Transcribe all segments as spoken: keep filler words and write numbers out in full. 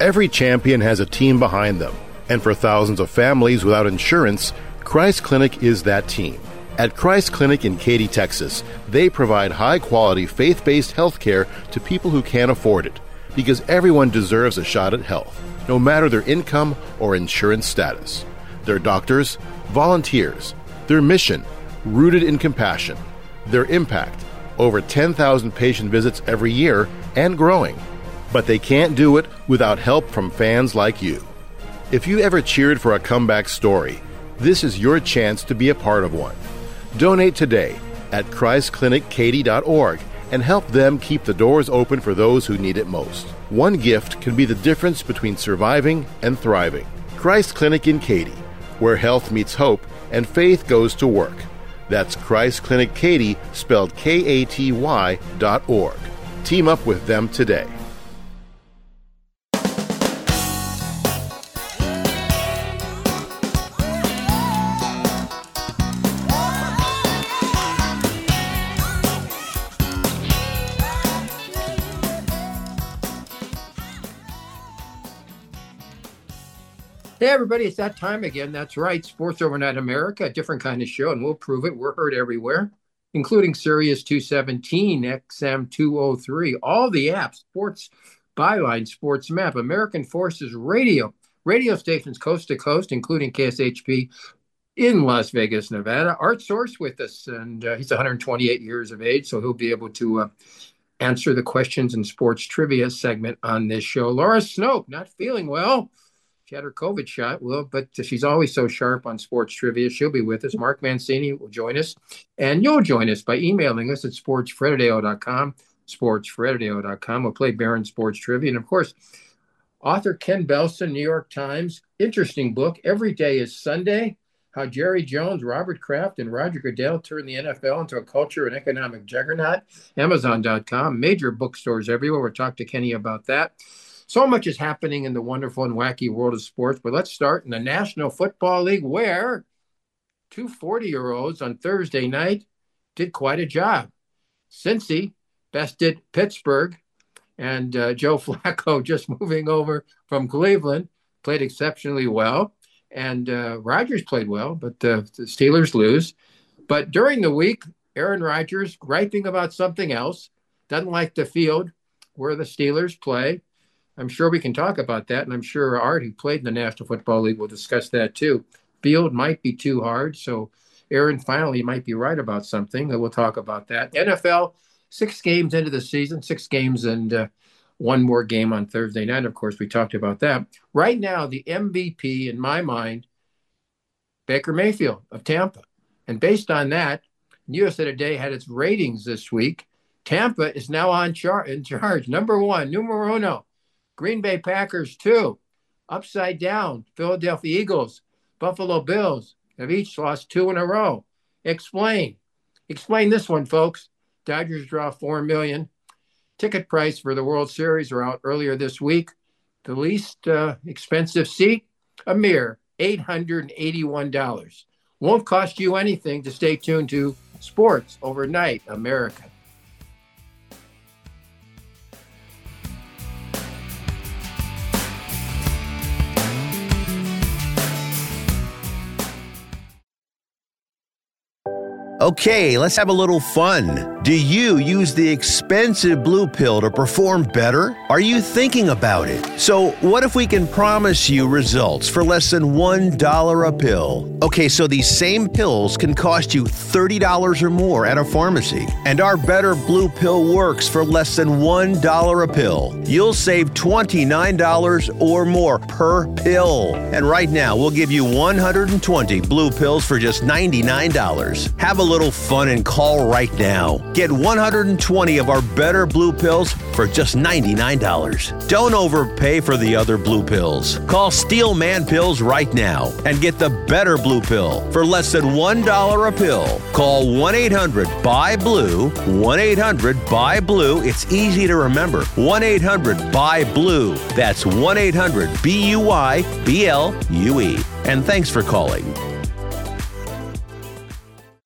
Every champion has a team behind them, and for thousands of families without insurance, Christ Clinic is that team. At Christ Clinic in Katy, Texas, they provide high-quality, faith-based health care to people who can't afford it, because everyone deserves a shot at health, no matter their income or insurance status. Their doctors, volunteers, their mission, rooted in compassion, their impact, over ten thousand patient visits every year and growing. But they can't do it without help from fans like you. If you ever cheered for a comeback story, this is your chance to be a part of one. Donate today at christ clinic katy dot org and help them keep the doors open for those who need it most. One gift can be the difference between surviving and thriving. Christ Clinic in Katy, where health meets hope and faith goes to work. That's Christ Clinic Katy, spelled K A T Y dot org. Team up with them today. Hey, everybody, it's that time again. That's right. Sports Overnight America, a different kind of show, and we'll prove it. We're heard everywhere, including Sirius two seventeen, X M two oh three, all the apps, Sports Byline, Sports Map, American Forces Radio, radio stations coast to coast, including K S H P in Las Vegas, Nevada. Art Source with us, and uh, he's one hundred twenty-eight years of age, so he'll be able to uh, answer the questions and sports trivia segment on this show. Laura Snoke, not feeling well. She had her COVID shot, well, but she's always so sharp on sports trivia. She'll be with us. Mark Mancini will join us, and you'll join us by emailing us at sports fredadeo dot com, sports fredadeo dot com. We'll play Barron Sports Trivia, and of course, author Ken Belson, New York Times, interesting book, Every Day is Sunday, How Jerry Jones, Robert Kraft, and Roger Goodell turned the N F L into a culture and economic juggernaut, amazon dot com, major bookstores everywhere. We'll talk to Kenny about that. So much is happening in the wonderful and wacky world of sports, but let's start in the National Football League, where two forty-year-olds on Thursday night did quite a job. Cincy bested Pittsburgh, and uh, Joe Flacco, just moving over from Cleveland, played exceptionally well, and uh, Rodgers played well, but uh, the Steelers lose. But during the week, Aaron Rodgers griping about something else, doesn't like the field where the Steelers play. I'm sure we can talk about that, and I'm sure Art, who played in the National Football League, will discuss that too. Field might be too hard, so Aaron finally might be right about something, and we'll talk about that. N F L, six games into the season, six games and uh, one more game on Thursday night. Of course, we talked about that. Right now, the M V P, in my mind, Baker Mayfield of Tampa. And based on that, U S A Today had its ratings this week. Tampa is now on char- in charge. Number one, numero uno. Green Bay Packers, two. Upside down, Philadelphia Eagles, Buffalo Bills have each lost two in a row. Explain. Explain this one, folks. Dodgers draw four million dollars. Ticket price for the World Series are out earlier this week. The least uh, expensive seat, a mere eight hundred eighty-one dollars. Won't cost you anything to stay tuned to Sports Overnight America. Okay, let's have a little fun. Do you use the expensive blue pill to perform better? Are you thinking about it? So what if we can promise you results for less than one dollar a pill? Okay, so these same pills can cost you thirty dollars or more at a pharmacy. And our Better Blue Pill works for less than one dollar a pill. You'll save twenty-nine dollars or more per pill. And right now, we'll give you one hundred twenty blue pills for just ninety-nine dollars. Have a little fun and call right now. Get one hundred twenty of our Better Blue Pills for just ninety-nine dollars. Don't overpay for the other blue pills. Call Steel Man Pills right now and get the Better Blue Pill for less than one dollar a pill. Call one eight hundred B U Y B L U E, one eight hundred B U Y B L U E. It's easy to remember. one eight hundred B U Y B L U E. That's one eight hundred B U Y B L U E. And thanks for calling.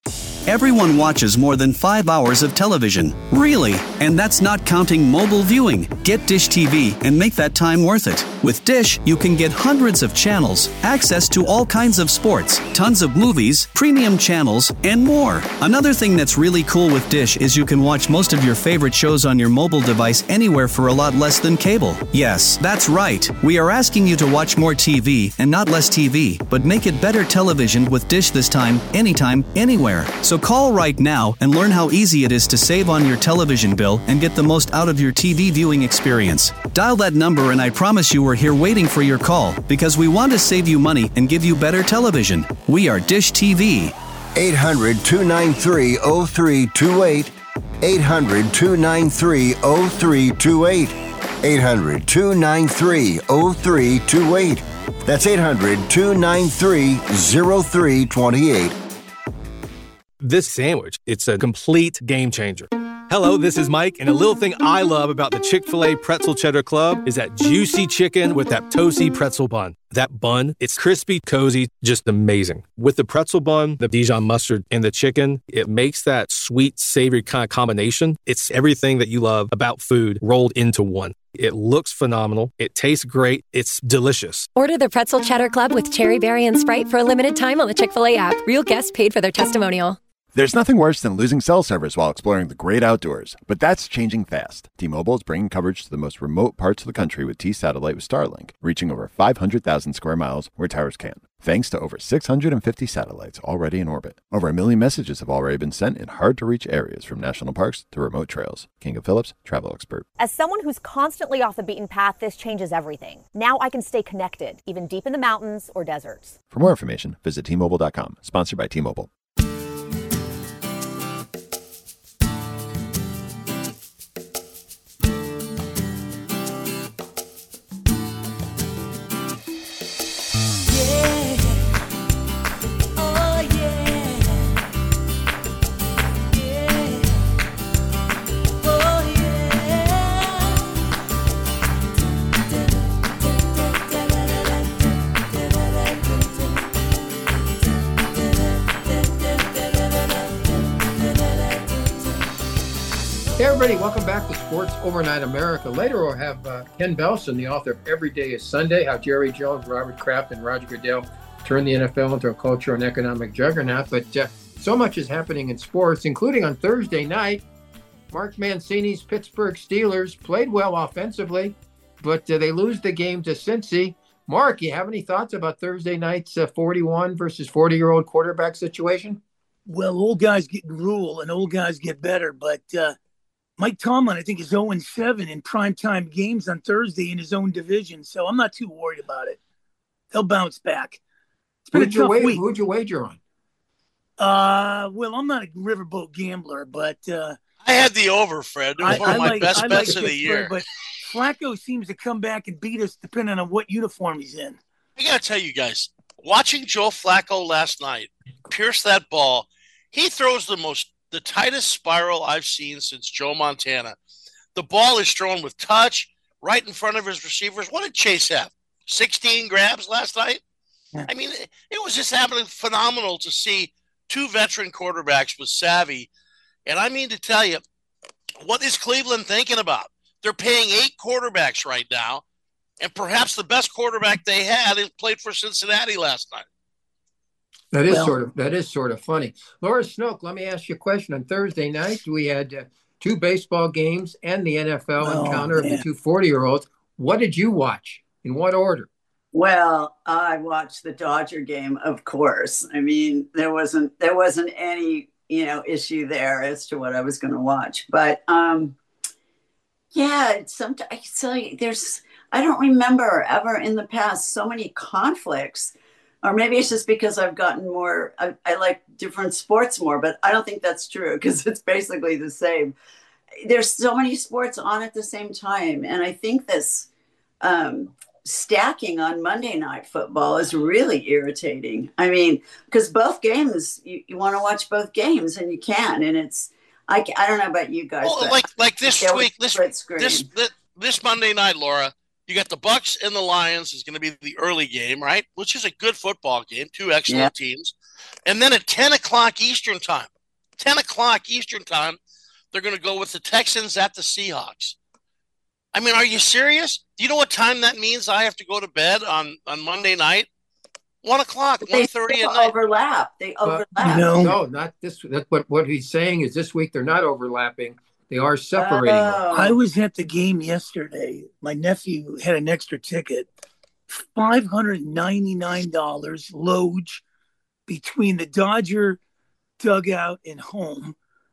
Everyone watches more than five hours of television. Really? And that's not counting mobile viewing. Get Dish T V and make that time worth it. With Dish, you can get hundreds of channels, access to all kinds of sports, tons of movies, premium channels, and more. Another thing that's really cool with Dish is you can watch most of your favorite shows on your mobile device anywhere for a lot less than cable. Yes, that's right. We are asking you to watch more T V and not less T V, but make it better television with Dish this time, anytime, anywhere. So call right now and learn how easy it is to save on your television bill and get the most out of your T V viewing experience. Dial that number and I promise you we're here waiting for your call because we want to save you money and give you better television. We are Dish T V. eight hundred, two nine three, oh three two eight. eight hundred, two nine three, oh three two eight. eight hundred, two nine three, oh three two eight. That's eight hundred, two nine three, oh three two eight. This sandwich, it's a complete game changer. Hello, this is Mike, and a little thing I love about the Chick-fil-A Pretzel Cheddar Club is that juicy chicken with that toasty pretzel bun. That bun, it's crispy, cozy, just amazing. With the pretzel bun, the Dijon mustard, and the chicken, it makes that sweet, savory kind of combination. It's everything that you love about food rolled into one. It looks phenomenal. It tastes great. It's delicious. Order the Pretzel Cheddar Club with Cherry Berry and Sprite for a limited time on the Chick-fil-A app. Real guests paid for their testimonial. There's nothing worse than losing cell service while exploring the great outdoors, but that's changing fast. T-Mobile is bringing coverage to the most remote parts of the country with T-Satellite with Starlink, reaching over five hundred thousand square miles where towers can't, thanks to over six hundred fifty satellites already in orbit. Over a million messages have already been sent in hard-to-reach areas from national parks to remote trails. Kinga Phillips, travel expert. As someone who's constantly off the beaten path, this changes everything. Now I can stay connected, even deep in the mountains or deserts. For more information, visit T Mobile dot com, sponsored by T-Mobile. Hey everybody, welcome back to Sports Overnight America. Later we'll have uh, Ken Belson, the author of Every Day is Sunday, How Jerry Jones, Robert Kraft, and Roger Goodell turned the N F L into a cultural and economic juggernaut. But uh, so much is happening in sports, including on Thursday night. Mark Mancini's Pittsburgh Steelers played well offensively, but uh, they lose the game to Cincy. Mark, you have any thoughts about Thursday night's uh, forty-one versus forty-year-old quarterback situation? Well, old guys get rule and old guys get better, but uh, Mike Tomlin, I think, is oh and seven in primetime games on Thursday in his own division, so I'm not too worried about it. They'll bounce back. It's been Who'd a tough you wa- week. Who'd you wager on? Uh, well, I'm not a riverboat gambler, but uh, I had the over, Fred. It was I, one of I my like, best I bets like of the Pittsburgh, year. But Flacco seems to come back and beat us depending on what uniform he's in. I got to tell you guys, watching Joe Flacco last night pierce that ball, he throws the most the tightest spiral I've seen since Joe Montana. The ball is thrown with touch right in front of his receivers. What did Chase have? sixteen grabs last night? Yeah. I mean, it, it was just happening phenomenal to see two veteran quarterbacks with savvy. And I mean to tell you, what is Cleveland thinking about? They're paying eight quarterbacks right now, and perhaps the best quarterback they had is played for Cincinnati last night. That is Well, sort of that is sort of funny. Laura Snoke, let me ask you a question. On Thursday night, we had uh, two baseball games and the N F L Oh, encounter of man. the two forty-year-olds. What did you watch? In what order? Well, I watched the Dodger game, of course. I mean, there wasn't there wasn't any, you know, issue there as to what I was going to watch. But um, yeah, it's sometimes I tell you, there's I don't remember ever in the past so many conflicts. Or maybe it's just because I've gotten more, I, I like different sports more, but I don't think that's true because it's basically the same. There's so many sports on at the same time. And I think this um, stacking on Monday Night Football is really irritating. I mean, because both games, you, you want to watch both games and you can. And it's, I, I don't know about you guys. Well, but like like this there was week, this, split screen. this this this Monday night, Laura, you got the Bucks and the Lions is going to be the early game, right? Which is a good football game, two excellent Yeah. teams. And then at ten o'clock Eastern time, ten o'clock Eastern time, they're going to go with the Texans at the Seahawks. I mean, are you serious? Do you know what time that means I have to go to bed on, on Monday night? One o'clock, one thirty at night. Overlap. They overlap. Uh, no. no, not this. That's what, what he's saying is this week they're not overlapping. They are separating. Oh. I was at the game yesterday. My nephew had an extra ticket. five hundred ninety-nine dollars Loge between the Dodger dugout and home.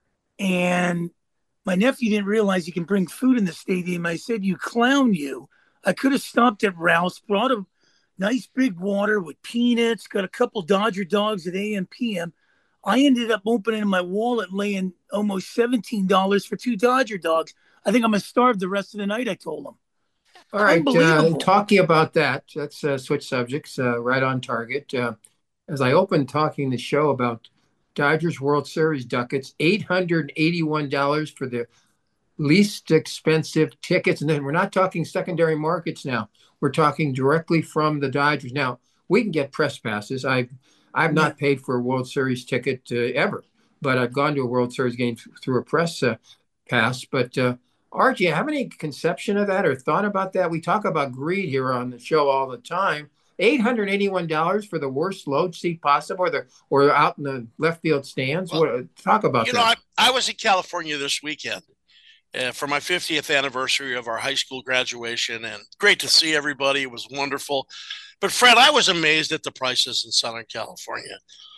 And my nephew didn't realize you can bring food in the stadium. I said, you clown you. I could have stopped at Ralph's, brought a nice big water with peanuts, got a couple Dodger dogs at A M P M. I ended up opening my wallet, laying almost seventeen dollars for two Dodger dogs. I think I'm going to starve the rest of the night, I told him. All right, uh, talking about that, let's uh, switch subjects, uh, right on target. Uh, as I opened talking the show about Dodgers World Series ducats, eight hundred eighty-one dollars for the least expensive tickets. And then we're not talking secondary markets now. We're talking directly from the Dodgers. Now, we can get press passes. I've, I've not paid for a World Series ticket uh, ever, but I've gone to a World Series game th- through a press uh, pass. But uh, Art, do you have any conception of that or thought about that? We talk about greed here on the show all the time. eight hundred eighty-one dollars for the worst load seat possible, or the or out in the left field stands. Well, what, talk about you that. know, I, I was in California this weekend uh, for my fiftieth anniversary of our high school graduation, and great to see everybody. It was wonderful. But Fred, I was amazed at the prices in Southern California.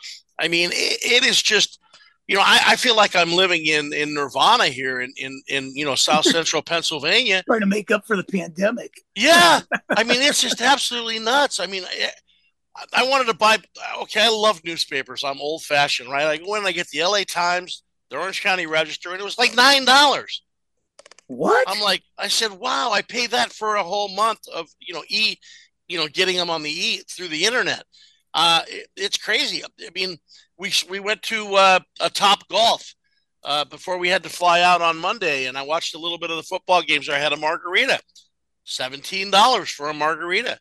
I mean, it, it is just, you know, I, I feel like I'm living in, in Nirvana here in, in, in, you know, South Central Pennsylvania. Trying to make up for the pandemic. Yeah. I mean, it's just absolutely nuts. I mean, I, I wanted to buy, okay, I love newspapers. I'm old fashioned, right? I go in and I get the L A Times, the Orange County Register, and it was like nine dollars. What? I'm like, I said, wow, I paid that for a whole month of, you know, e, you know, getting them on the e through the internet. Uh, it, it's crazy. I mean, we we went to uh, a Top Golf uh, before we had to fly out on Monday, and I watched a little bit of the football games. I had a margarita, seventeen dollars for a margarita.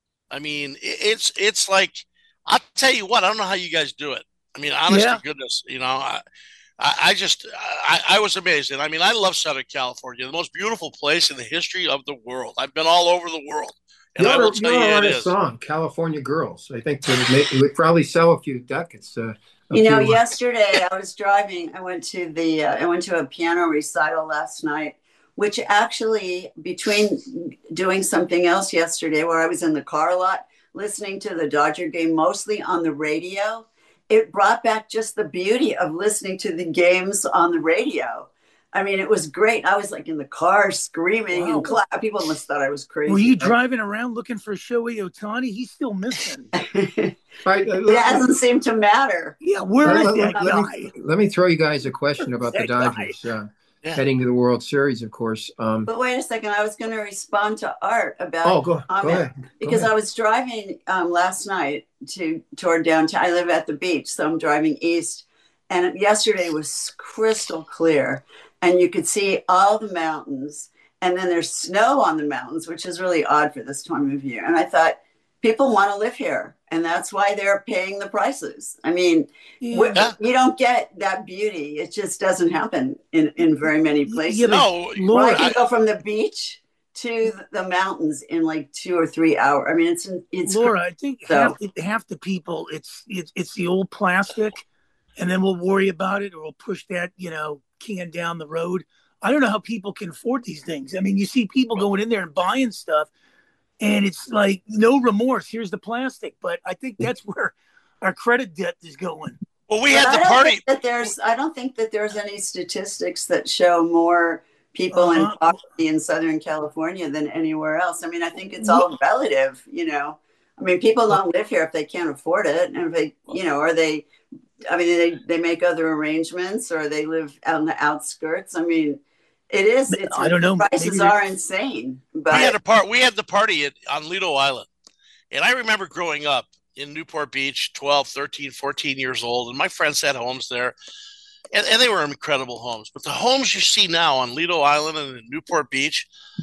I mean, it, it's it's like, I'll tell you what, I don't know how you guys do it. I mean, honest Yeah. to goodness, you know, I, I, I just I, I was amazed, and I mean, I love Southern California, the most beautiful place in the history of the world. I've been all over the world. And You I ought will to tell you you, ought to it write a is. song, California Girls. I think it would, make, it would probably sell a few ducats. Uh, a You know, few, uh, yesterday I was driving. I went to the uh, I went to a piano recital last night, which actually, between doing something else yesterday, where I was in the car a lot, listening to the Dodger game mostly on the radio, it brought back just the beauty of listening to the games on the radio. I mean, it was great. I was like in the car screaming Wow. and clap. People must have thought I was crazy. Were you driving around looking for Shohei Ohtani? He's still missing. all right, uh, It doesn't seem to matter. Yeah, where let, is let- that let guy? me, let me throw you guys a question about the That guy. Dodgers uh, Yeah. heading to the World Series, of course. Um, But wait a second. I was going to respond to Art about oh, go, go comment. ahead. Go Because ahead. I was driving um, last night to toward downtown. I live at the beach, so I'm driving east. And yesterday was crystal clear, and you could see all the mountains. And then there's snow on the mountains, which is really odd for this time of year. And I thought, people want to live here, and that's why they're paying the prices. I mean, we- Yeah. you don't get that beauty. It just doesn't happen in, in very many places. Yeah, but No, Laura, Well, I can I- go from the beach to the mountains in like two or three hours. I mean, it's it's Laura, I think So- half, the- half the people, it's, it's it's the old plastic, and then we'll worry about it, or we'll push that, you know, can down the road. I don't know how people can afford these things. I mean, you see people going in there and buying stuff, and it's like no remorse. Here's the plastic, but I think that's where our credit debt is going. well, we But had I the don't party. think that there's I don't think that there's any statistics that show more people in Uh-huh. poverty in Southern California than anywhere else. I mean, I think it's all relative, you know. I mean, people don't live here if they can't afford it, and if they, you know, or they, I mean, they they make other arrangements, or they live out on the outskirts. I mean, it is. It's, I don't know. Prices Maybe are they're- insane, We had but a part. We had the party at, on Lido Island, and I remember growing up in Newport Beach, twelve, thirteen, fourteen years old, and my friends had homes there, and, and they were incredible homes. But the homes you see now on Lido Island and in Newport Beach,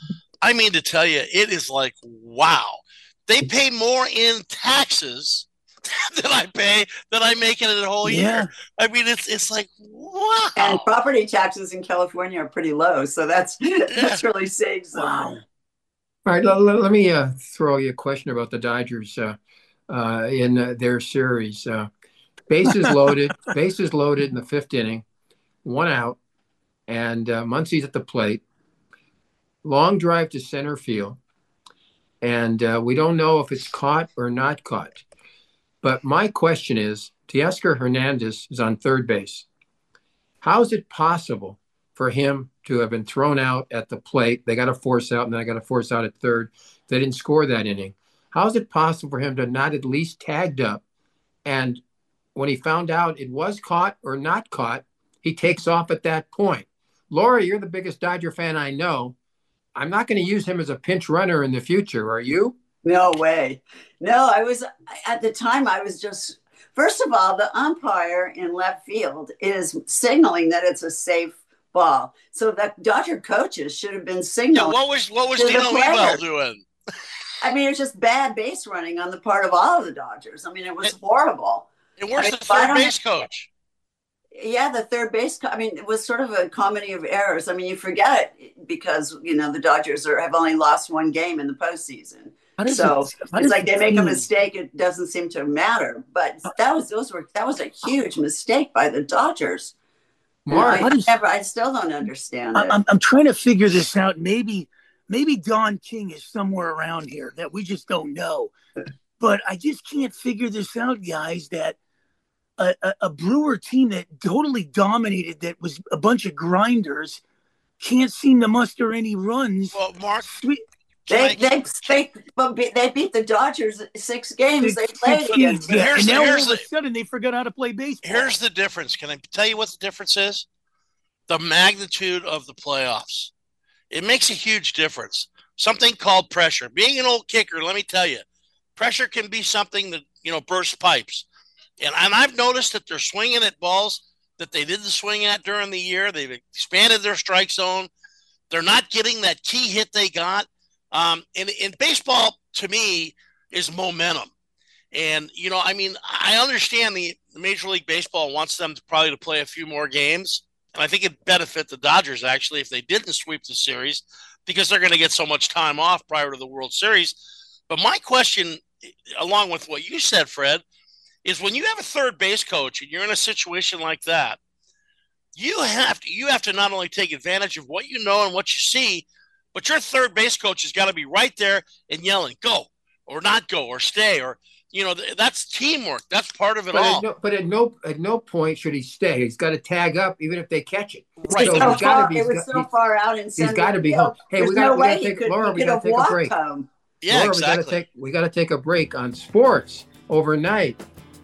I mean to tell you, it is like, wow. They pay more in taxes that I pay, that I make in a whole Yeah. year. I mean, it's it's like, wow. And property taxes in California are pretty low, so that's that's really saves them. Wow. All right, let, let, let me uh, throw you a question about the Dodgers uh, uh, in uh, their series. Uh, bases loaded, bases loaded in the fifth inning, one out, and uh, Muncy's at the plate. Long drive to center field, and uh, we don't know if it's caught or not caught. But my question is, Teoscar Hernandez is on third base. How is it possible for him to have been thrown out at the plate? They got a force out, and then I got a force out at third. They didn't score that inning. How is it possible for him to not at least tagged up? And when he found out it was caught or not caught, he takes off at that point. Laura, you're the biggest Dodger fan I know. I'm not going to use him as a pinch runner in the future. Are you? No way. No, I was, at the time, I was just, first of all, the umpire in left field is signaling that it's a safe ball. So the Dodger coaches should have been signaling. Yeah, what was what was to the Dino player. Ebel doing? I mean, it's just bad base running on the part of all of the Dodgers. I mean, it was horrible. And where's I mean, the I third don't base have- coach? Yeah, the third base. co- I mean, it was sort of a comedy of errors. I mean, you forget it because, you know, the Dodgers are, have only lost one game in the postseason. How does So it- how it's does like it they make a seem- mistake. It doesn't seem to matter. But that was those were that was a huge mistake by the Dodgers. And Mark, I, how does- never, I still don't understand I- it. I'm, I'm trying to figure this out. Maybe, maybe Don King is somewhere around here that we just don't know. But I just can't figure this out, guys. That a, a, a Brewer team that totally dominated, that was a bunch of grinders, can't seem to muster any runs. Well, Mark, Sweet. They they they well, be- they beat the Dodgers six games. They Six- played six against. games, them. yeah. Here's And the- now all here's of a the- sudden they forgot how to play baseball. here's the difference. Can I tell you what the difference is? The magnitude of the playoffs. It makes a huge difference. Something called pressure. Being an old kicker, let me tell you, pressure can be something that, you know, bursts pipes. And, and I've noticed that they're swinging at balls that they didn't swing at during the year. They've expanded their strike zone. They're not getting that key hit they got. Um, and, and baseball, to me, is momentum. And, you know, I mean, I understand the Major League Baseball wants them to probably to play a few more games. And I think it'd benefit the Dodgers, actually, if they didn't sweep the series, because they're going to get so much time off prior to the World Series. But my question, along with what you said, Fred, is when you have a third base coach and you're in a situation like that, you have to, you have to not only take advantage of what you know and what you see, but your third base coach has got to be right there and yelling, go, or not go, or stay, or, you know, th- that's teamwork. That's part of it But all. at, no, but at no at no point should he stay. He's got to tag up, even if they catch it. Right. So So he's gotta far, be- it was he's so got- far out in He's center got to be field, home. Hey, there's we got no we way got to he take could, Laura. he We could got have to take a walked break. home. Yeah, Laura, exactly. we got to take we got to take a break on sports overnight.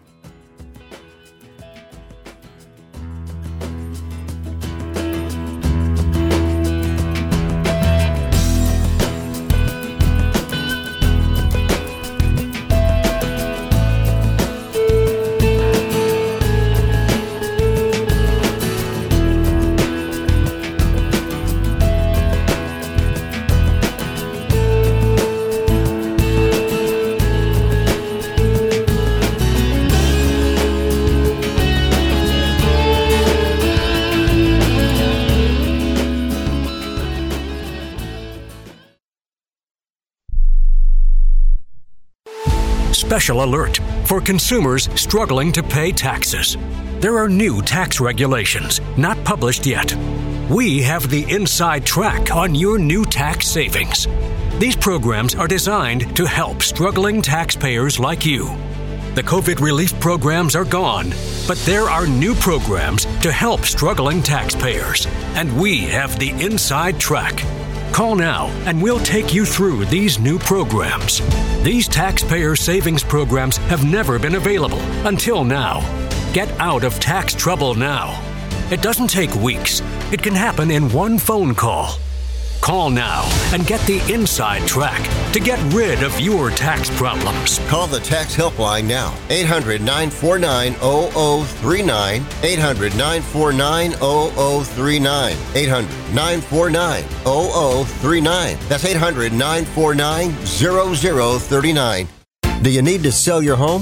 Special alert for consumers struggling to pay taxes. There are new tax regulations, not published yet. We have the inside track on your new tax savings. These programs are designed to help struggling taxpayers like you. The COVID relief programs are gone, but there are new programs to help struggling taxpayers, and we have the inside track. Call now and we'll take you through these new programs. These taxpayer savings programs have never been available until now. Get out of tax trouble now. It doesn't take weeks. It can happen in one phone call. Call now and get the inside track to get rid of your tax problems. Call the tax helpline now. eight hundred, nine four nine, zero zero three nine. eight hundred, nine four nine, zero zero three nine. eight hundred, nine four nine, zero zero three nine. That's eight hundred, nine four nine, zero zero three nine. Do you need to sell your home?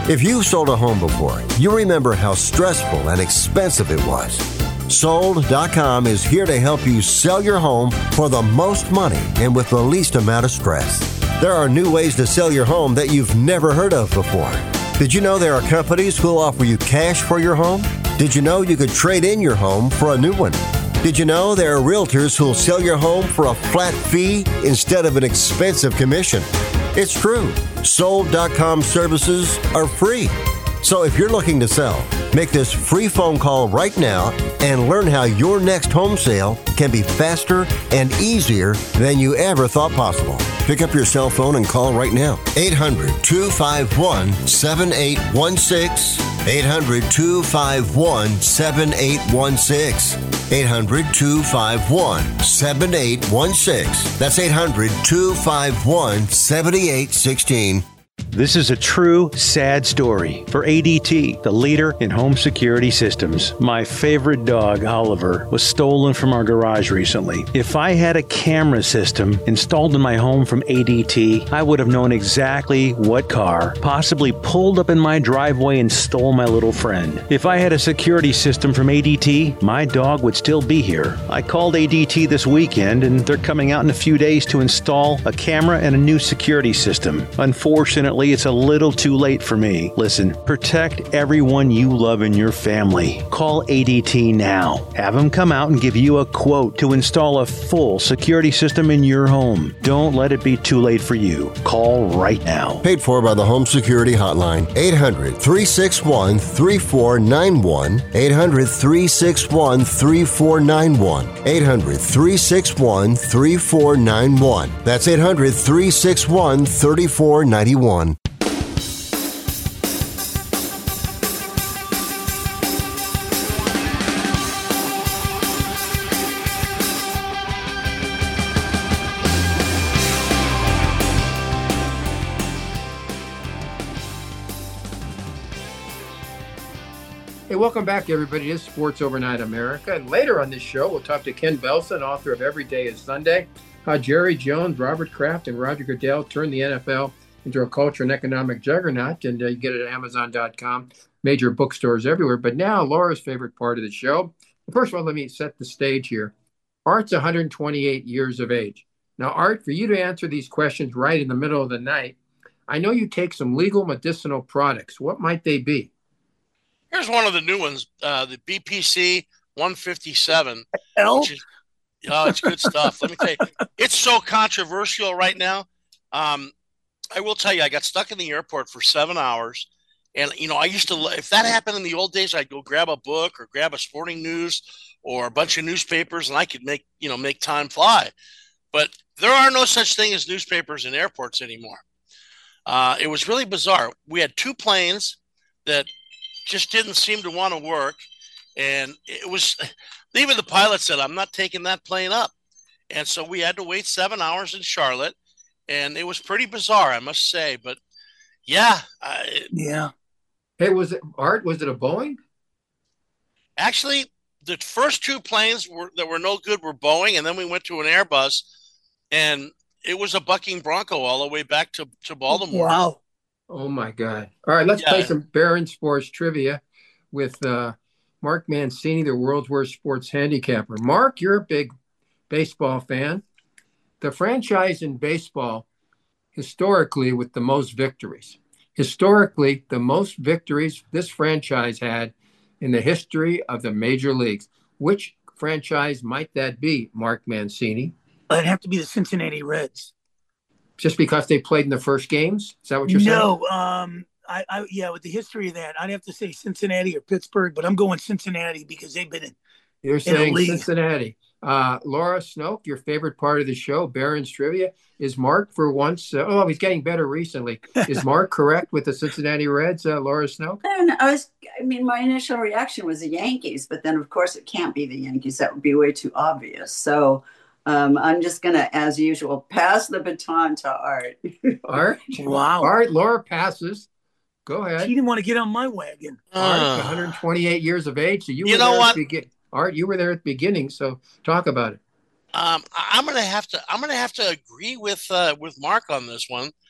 If you've sold a home before, you remember how stressful and expensive it was. Sold dot com is here to help you sell your home for the most money and with the least amount of stress. There are new ways to sell your home that you've never heard of before. Did you know there are companies who'll offer you cash for your home? Did you know you could trade in your home for a new one? Did you know there are realtors who'll sell your home for a flat fee instead of an expensive commission? It's true. Sold dot com services are free. So if you're looking to sell, make this free phone call right now and learn how your next home sale can be faster and easier than you ever thought possible. Pick up your cell phone and call right now. eight hundred, two five one, seven eight one six. eight hundred, two five one, seven eight one six. eight hundred, two five one, seven eight one six. That's eight hundred, two five one, seven eight one six. This is a true, sad story for A D T, the leader in home security systems. My favorite dog, Oliver, was stolen from our garage recently. If I had a camera system installed in my home from A D T, I would have known exactly what car possibly pulled up in my driveway and stole my little friend. If I had a security system from A D T, my dog would still be here. I called A D T this weekend, and they're coming out in a few days to install a camera and a new security system. Unfortunately, it's a little too late for me. Listen, protect everyone you love in your family. Call A D T now. Have them come out and give you a quote to install a full security system in your home. Don't let it be too late for you. Call right now. Paid for by the Home Security Hotline. eight hundred, three six one, three four nine one. eight hundred, three six one, three four nine one. eight hundred, three six one, three four nine one. That's eight hundred, three six one, three four nine one. Hey, welcome back, everybody. This is Sports Overnight America. And later on this show, we'll talk to Ken Belson, author of Every Day is Sunday, how Jerry Jones, Robert Kraft, and Roger Goodell turned the N F L into a culture and economic juggernaut. And uh, you get it at amazon dot com, major bookstores everywhere. But now, Laura's favorite part of the show. First of all, let me set the stage here. Art's one hundred twenty-eight years of age. Now, Art, for you to answer these questions right in the middle of the night, I know you take some legal medicinal products. What might they be? Here's one of the new ones, uh, the B P C one fifty-seven. L? Which is, oh, it's good stuff. Let me tell you, it's so controversial right now. Um, I will tell you, I got stuck in the airport for seven hours. And, you know, I used to, if that happened in the old days, I'd go grab a book or grab a sporting news or a bunch of newspapers, and I could make, you know, make time fly. But there are no such thing as newspapers in airports anymore. Uh, it was really bizarre. We had two planes that just didn't seem to want to work. And it was, even the pilot said, I'm not taking that plane up. And so we had to wait seven hours in Charlotte. And it was pretty bizarre, I must say. But yeah. I, yeah. Hey, was it, Art, was it a Boeing? Actually, the first two planes were that were no good were Boeing. And then we went to an Airbus. And it was a bucking Bronco all the way back to, to Baltimore. Wow. Oh, my God. All right, let's yeah. play some Barron Sports trivia with uh, Mark Mancini, the world's worst sports handicapper. Mark, you're a big baseball fan. The franchise in baseball, historically, with the most victories. Historically, the most victories this franchise had in the history of the major leagues. Which franchise might that be, Mark Mancini? It'd have to be the Cincinnati Reds. Just because they played in the first games? Is that what you're no, saying? No, um, I, I, yeah, with the history of that, I'd have to say Cincinnati or Pittsburgh, but I'm going Cincinnati because they've been in. You're saying Cincinnati. Uh, Laura Snoke, your favorite part of the show, Barron's Trivia. Is Mark for once? Uh, oh, he's getting better recently. Is Mark correct with the Cincinnati Reds, uh, Laura Snoke? And I was, I mean, my initial reaction was the Yankees, but then of course it can't be the Yankees. That would be way too obvious. So. Um, I'm just going to, as usual, pass the baton to Art. Art? Wow. Art, Laura passes. Go ahead. She didn't want to get on my wagon. Art, one hundred twenty-eight years of age. So you, you were know there what? At the begin- Art, you were there at the beginning, so talk about it. Um, I'm going to have to, I'm going to have to agree with, uh, with Mark on this one.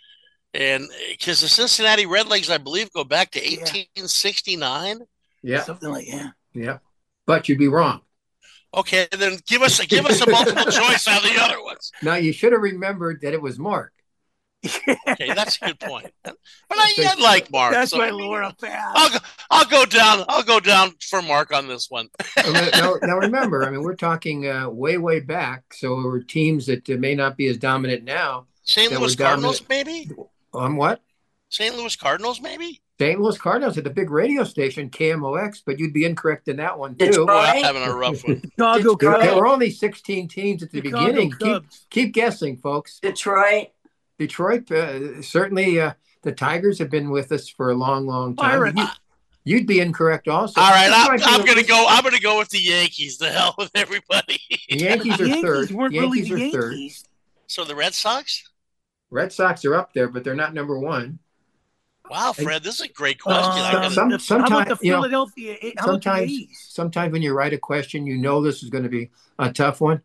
And because the Cincinnati Redlegs, I believe, go back to eighteen sixty-nine. Yeah. Something like that. Yeah. But you'd be wrong. Okay, then give us a give us a multiple choice on the other ones. Now you should have remembered that it was Mark. Okay, that's a good point. But I, I like Mark. That's so my Laura fan. I'll go, I'll go down. I'll go down for Mark on this one. now, now remember, I mean, we're talking uh, way, way back. So there were teams that uh, may not be as dominant now. Saint Louis Cardinals, maybe? On what? Saint Louis Cardinals, maybe? Saint Louis Cardinals had the big radio station, K M O X, but you'd be incorrect in that one, too. Detroit. Oh, I'm having a rough one. Chicago there, Cubs. there were only sixteen teams at the Chicago beginning. Keep, Cubs. keep guessing, folks. Detroit. Detroit, uh, certainly uh, the Tigers have been with us for a long, long time. Pirates. You, you'd be incorrect also. All right, I'm, That's why I'm I going to think go. I'm going to go with the Yankees. The hell with everybody. The Yankees The are Yankees third. weren't Yankees really are the third. Yankees. So the Red Sox? Red Sox are up there, but they're not number one. Wow, Fred, this is a great question. I Uh, gotta, Some, how sometimes, about the you know, Philadelphia? How about the sometimes, A's? sometimes when you write a question, you know this is going to be a tough one.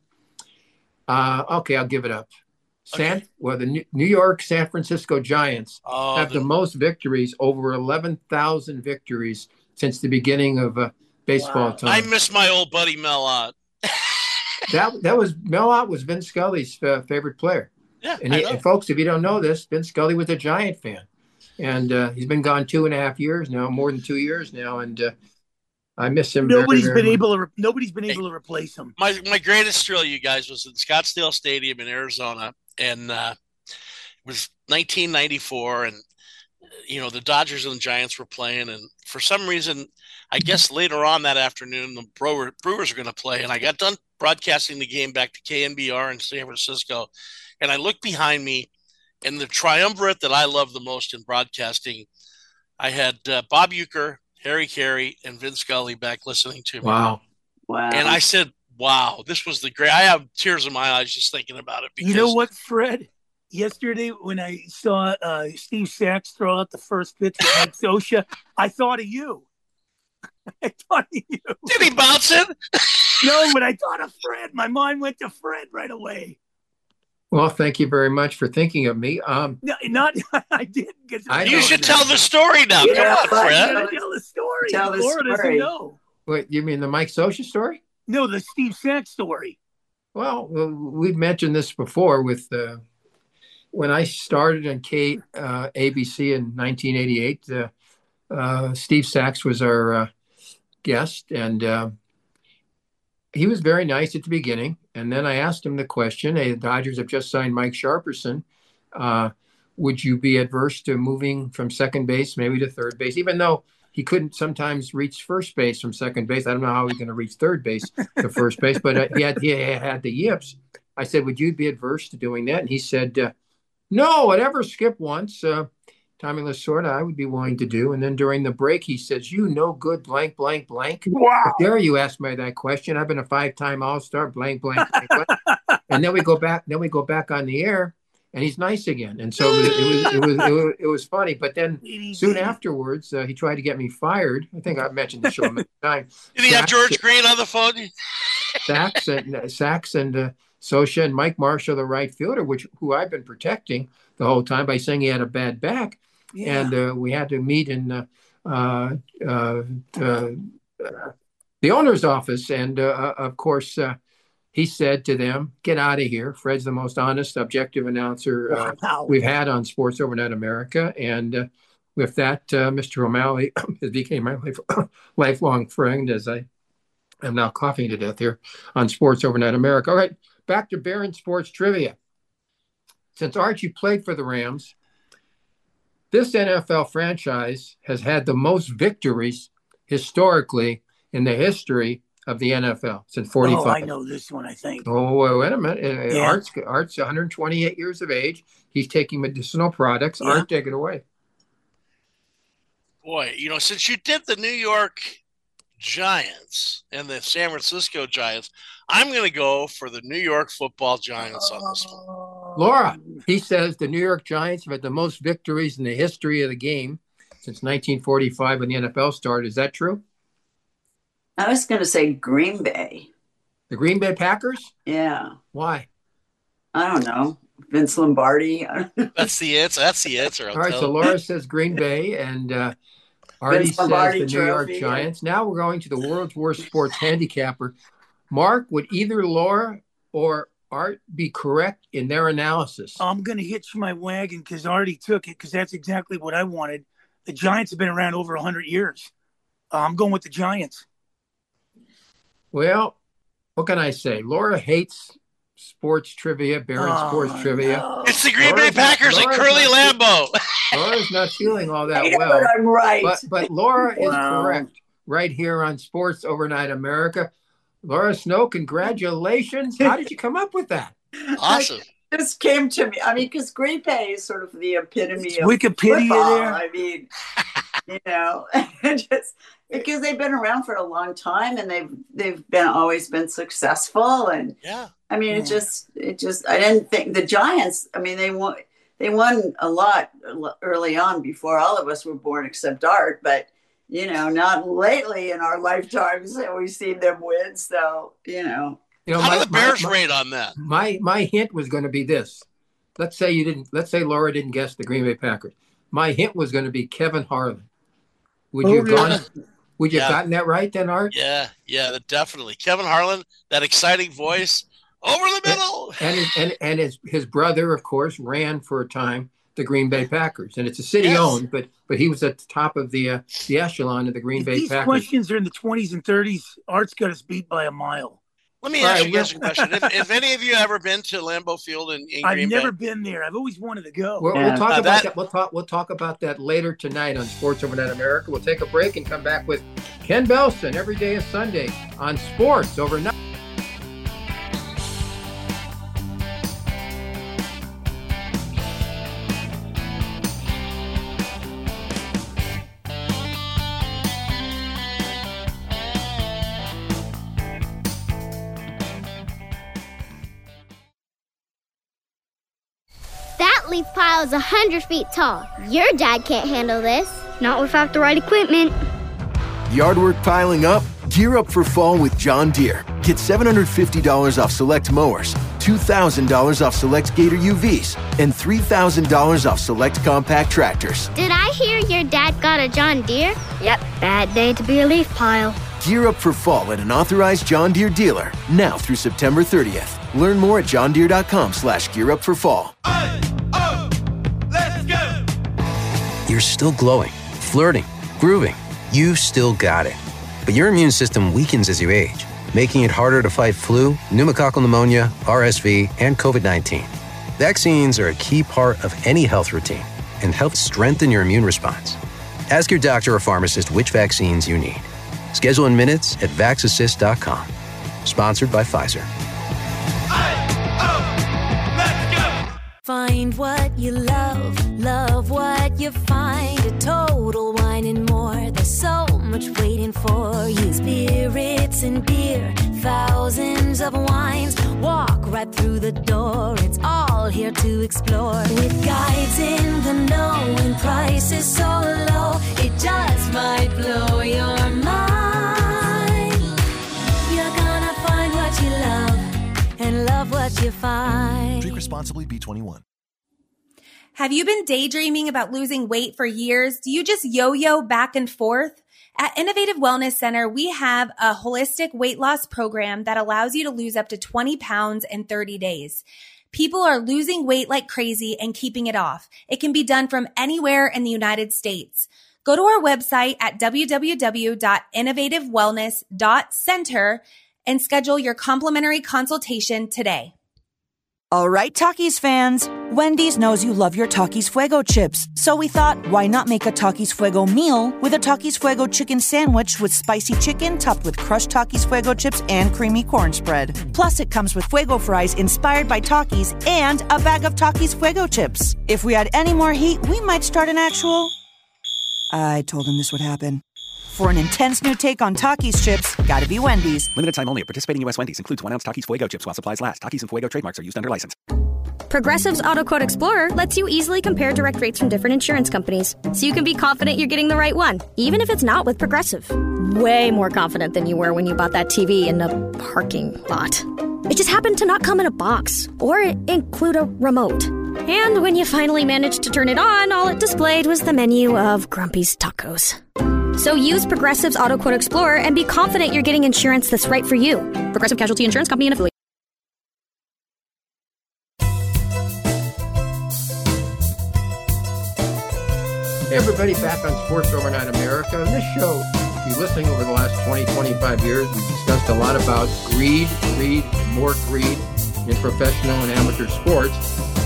Uh, okay, I'll give it up. San, Okay. well, the New New York San Francisco Giants oh, have the, the- most victories, over eleven thousand victories since the beginning of uh, baseball Wow. I time. miss my old buddy Mel Ott. That that was Mel Ott was Vin Scully's uh, favorite player. Yeah, And, I he, know. and folks, if you don't know this, Vin Scully was a Giant fan, and uh, he's been gone two and a half years now, more than two years now, and uh, I miss him. Nobody's very, been very able to. Re- nobody's been able to replace him. My my greatest thrill, you guys, was in Scottsdale Stadium in Arizona, and uh, it was nineteen ninety-four, and you know the Dodgers and the Giants were playing, and for some reason, I guess later on that afternoon, the Brewer, Brewers are going to play, and I got done broadcasting the game back to K N B R in San Francisco, and I looked behind me, and the triumvirate that I love the most in broadcasting, I had uh, Bob Uecker, Harry Carey, and Vin Scully back listening to me. Wow. Wow. And I said, wow, this was the great. I have tears in my eyes just thinking about it. Because You know what, Fred? Yesterday, when I saw uh, Steve Sachs throw out the first pitch with Mike Scioscia, I thought of you. I thought of you. Did he bounce it? No, but I thought of Fred. My mind went to Fred right away. Well, thank you very much for thinking of me. Um, No, not I didn't. I You know should that. tell the story now. Yeah, Come on, I Fred. gotta tell the story. Tell the Laura doesn't story. know. What, you mean the Mike Scioscia story? No, the Steve Sachs story. Well, we've mentioned this before with uh, when I started on K uh, A B C in nineteen eighty-eight. Uh, uh, Steve Sachs was our uh, guest, and uh, he was very nice at the beginning. And then I asked him the question: "Hey, the Dodgers have just signed Mike Sharperson. Uh, would you be adverse to moving from second base, maybe to third base, even though he couldn't sometimes reach first base from second base? I don't know how he's going to reach third base to first base, but uh, he had he had the yips." I said, "Would you be adverse to doing that?" And he said, uh, "No, I'd ever skip once. Uh, Tommy Lasorda, I would be willing to do." And then during the break, he says, "You no good, blank, blank, blank. Wow. How dare you ask me that question? I've been a five-time All-Star, blank, blank, blank, blank." And then we go back. Then we go back on the air, and he's nice again. And so it was it was it was, it was, it was funny. But then soon afterwards, uh, he tried to get me fired. I think I've mentioned the show many times. Did he have George Green on the phone? Sachs and uh, Sachs and uh, Scioscia and Mike Marshall, the right fielder, which who I've been protecting the whole time by saying he had a bad back, Yeah. and uh, we had to meet in uh, uh, uh, uh, the owner's office, and uh, of course uh, he said to them, "Get out of here." Fred's the most honest, objective announcer uh, Wow. we've had on Sports Overnight America, and uh, with that, uh, Mister O'Malley has became my life, lifelong friend, as I am now coughing to death here on Sports Overnight America. All right, back to Barron Sports Trivia. Since Archie played for the Rams, this N F L franchise has had the most victories historically in the history of the N F L since forty-five. Oh, I know this one, I think. Oh, wait, wait a minute. Uh, Yeah. Art's, Art's one hundred twenty-eight years of age. He's taking medicinal products. Yeah. Art, take it away. Boy, you know, since you did the New York Giants and the San Francisco Giants, I'm going to go for the New York Football Giants on this one. Laura, he says the New York Giants have had the most victories in the history of the game since nineteen forty-five when the N F L started. Is that true? I was going to say Green Bay. The Green Bay Packers? Yeah. Why? I don't know. Vince Lombardi. That's the answer. That's the answer. I'll All right, tell so you. Laura says Green Bay, and uh, Artie Vince says Lombardi the New York trophy. Giants. Now we're going to the world's worst sports handicapper. Mark, would either Laura or Art be correct in their analysis? I'm going to hitch my wagon because Artie took it because that's exactly what I wanted. The Giants have been around over one hundred years. Uh, I'm going with the Giants. Well, what can I say? Laura hates sports trivia, Barron Oh, sports trivia. no. It's the Green Bay Laura's not- Packers and Laura's Curly not- Lambeau. Laura's not feeling all that I know, well. but I'm right. But, but Laura is Wow. correct right here on Sports Overnight America. Laura Snow, congratulations. How did you come up with that? Awesome. This came to me. I mean, because Green Bay is sort of the epitome It's of Wikipedia football. there. I mean, you know, just because they've been around for a long time and they've they've been always been successful. And Yeah. I mean, it Yeah. just it just I didn't think the Giants. I mean, they won they won a lot early on before all of us were born, except Art. But you know, not lately in our lifetimes have we seen them win. So you know. You know, How my, do the Bears my, rate on that? my my hint was going to be this. Let's say you didn't. Let's say Laura didn't guess the Green Bay Packers. My hint was going to be Kevin Harlan. Would you have Oh, gone? yeah. Would you have Yeah. gotten that right then, Art? Yeah, yeah, definitely. Kevin Harlan, that exciting voice, over the middle. And his, and and his his brother, of course, ran for a time the Green Bay Packers, and it's a city Yes. owned, but but he was at the top of the uh, the echelon of the Green If Bay these Packers. questions are in the twenties and thirties, Art's got us beat by a mile. Let me All ask right, you guys a question. If, if any of you ever been to Lambeau Field in, in I've Green never Bay, been there. I've always wanted to go. We'll, Yeah. we'll talk Uh, about that- that. We'll talk. We'll talk about that later tonight on Sports Overnight America. We'll take a break and come back with Ken Belson every day is Sunday on Sports Overnight. That leaf pile is a hundred feet tall. Your dad can't handle this. Not without the right equipment. Yard work piling up? Gear up for fall with John Deere. Get seven hundred fifty dollars off select mowers, two thousand dollars off select Gator U Vs, and three thousand dollars off select compact tractors. Did I hear your dad got a John Deere? Yep, bad day to be a leaf pile. Gear up for fall at an authorized John Deere dealer, now through September thirtieth. Learn more at johndeere.com slash gear up for fall. You're still glowing, flirting, grooving. You've still got it. But your immune system weakens as you age, making it harder to fight flu, pneumococcal pneumonia, R S V, and COVID nineteen. Vaccines are a key part of any health routine and help strengthen your immune response. Ask your doctor or pharmacist which vaccines you need. Schedule in minutes at vax assist dot com. Sponsored by Pfizer. Find what you love, love what you find. A Total Wine and More. There's so much waiting for you. Spirits and beer, thousands of wines. Walk right through the door. It's all here to explore. With guides in the know and prices so low, it just might blow your mind. You're gonna find what you love and love what you find. Drink responsibly, B twenty-one. Have you been daydreaming about losing weight for years? Do you just yo-yo back and forth? At Innovative Wellness Center, we have a holistic weight loss program that allows you to lose up to twenty pounds in thirty days. People are losing weight like crazy and keeping it off. It can be done from anywhere in the United States. Go to our website at w w w dot innovative wellness dot center and schedule your complimentary consultation today. All right, Takis fans, Wendy's knows you love your Takis Fuego chips, so we thought, why not make a Takis Fuego meal with a Takis Fuego chicken sandwich with spicy chicken topped with crushed Takis Fuego chips and creamy corn spread. Plus, it comes with Fuego fries inspired by Takis and a bag of Takis Fuego chips. If we had any more heat, we might start an actual... I told him this would happen. For an intense new take on Takis chips, gotta be Wendy's. Limited time only at participating U S Wendy's. Includes one ounce Takis Fuego chips while supplies last. Takis and Fuego trademarks are used under license. Progressive's Auto Quote Explorer lets you easily compare direct rates from different insurance companies, so you can be confident you're getting the right one, even if it's not with Progressive. Way more confident than you were when you bought that T V in the parking lot. It just happened to not come in a box or include a remote. And when you finally managed to turn it on, all it displayed was the menu of Grumpy's Tacos. So use Progressive's Auto Quote Explorer and be confident you're getting insurance that's right for you. Progressive Casualty Insurance Company and affiliates. Hey everybody, back on Sports Overnight America. On this show, if you're listening over the last twenty, twenty-five years, we've discussed a lot about greed, greed, and more greed in professional and amateur sports.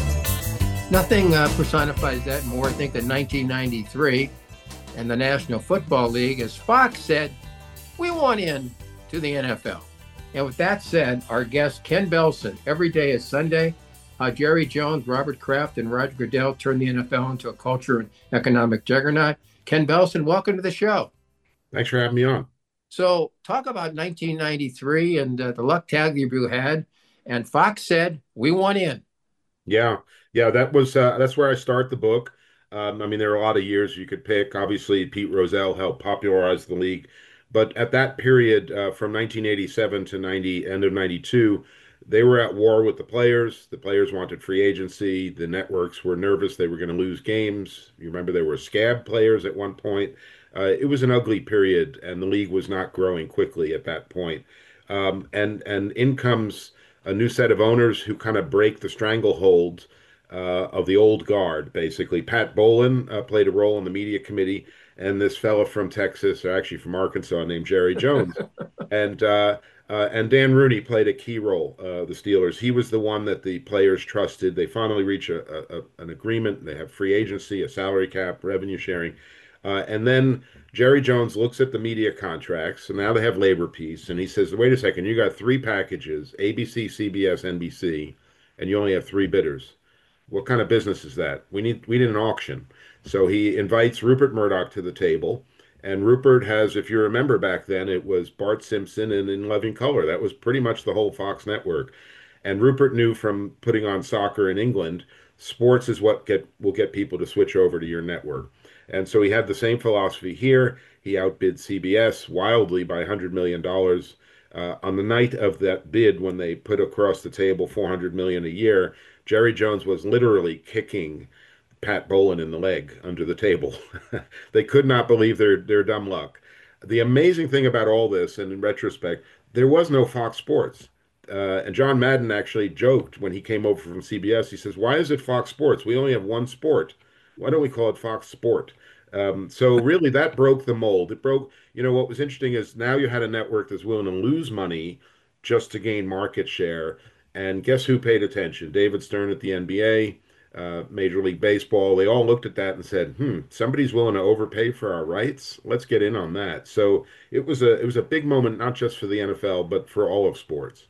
Nothing uh, personifies that more, I think, than nineteen ninety-three and the National Football League, as Fox said, we want in to the N F L. And with that said, our guest, Ken Belson, every day is Sunday. How Jerry Jones, Robert Kraft, and Roger Goodell turned the N F L into a culture and economic juggernaut. Ken Belson, welcome to the show. Thanks for having me on. So talk about nineteen ninety-three and uh, the luck tag you had. And Fox said, we want in. Yeah, yeah, that was uh, that's where I start the book. Um, I mean, there are a lot of years you could pick. Obviously, Pete Rozelle helped popularize the league. But at that period, uh, from nineteen eighty-seven to ninety, end of ninety-two, they were at war with the players. The players wanted free agency. The networks were nervous they were going to lose games. You remember there were scab players at one point. Uh, it was an ugly period, and the league was not growing quickly at that point. Um, and, and in comes a new set of owners who kind of break the stranglehold uh, of the old guard, basically. Pat Bowlen uh, played a role in the media committee, and this fella from Texas, or actually from Arkansas, named Jerry Jones. and uh, uh, and Dan Rooney played a key role, uh, the Steelers. He was the one that the players trusted. They finally reach a, a, a, an agreement. They have free agency, a salary cap, revenue sharing. Uh, and then Jerry Jones looks at the media contracts, and now they have labor peace, and he says, wait a second, you got three packages, A B C, C B S, N B C, and you only have three bidders. What kind of business is that? We need we need an auction. So he invites Rupert Murdoch to the table, and Rupert has, if you remember back then, it was Bart Simpson and In Living Color. That was pretty much the whole Fox network. And Rupert knew from putting on soccer in England, sports is what get will get people to switch over to your network. And so he had the same philosophy here. He outbid C B S wildly by one hundred million dollars. Uh, on the night of that bid, when they put across the table four hundred million dollars a year, Jerry Jones was literally kicking Pat Bowlen in the leg under the table. They could not believe their, their dumb luck. The amazing thing about all this, and in retrospect, there was no Fox Sports. Uh, and John Madden actually joked when he came over from C B S, he says, why is it Fox Sports? We only have one sport. Why don't we call it Fox Sport? Um, so really that broke the mold. It broke, you know, what was interesting is now you had a network that's willing to lose money just to gain market share. And guess who paid attention? David Stern at the N B A, uh, Major League Baseball. They all looked at that and said, hmm, somebody's willing to overpay for our rights. Let's get in on that. So it was a, it was a big moment, not just for the N F L, but for all of sports.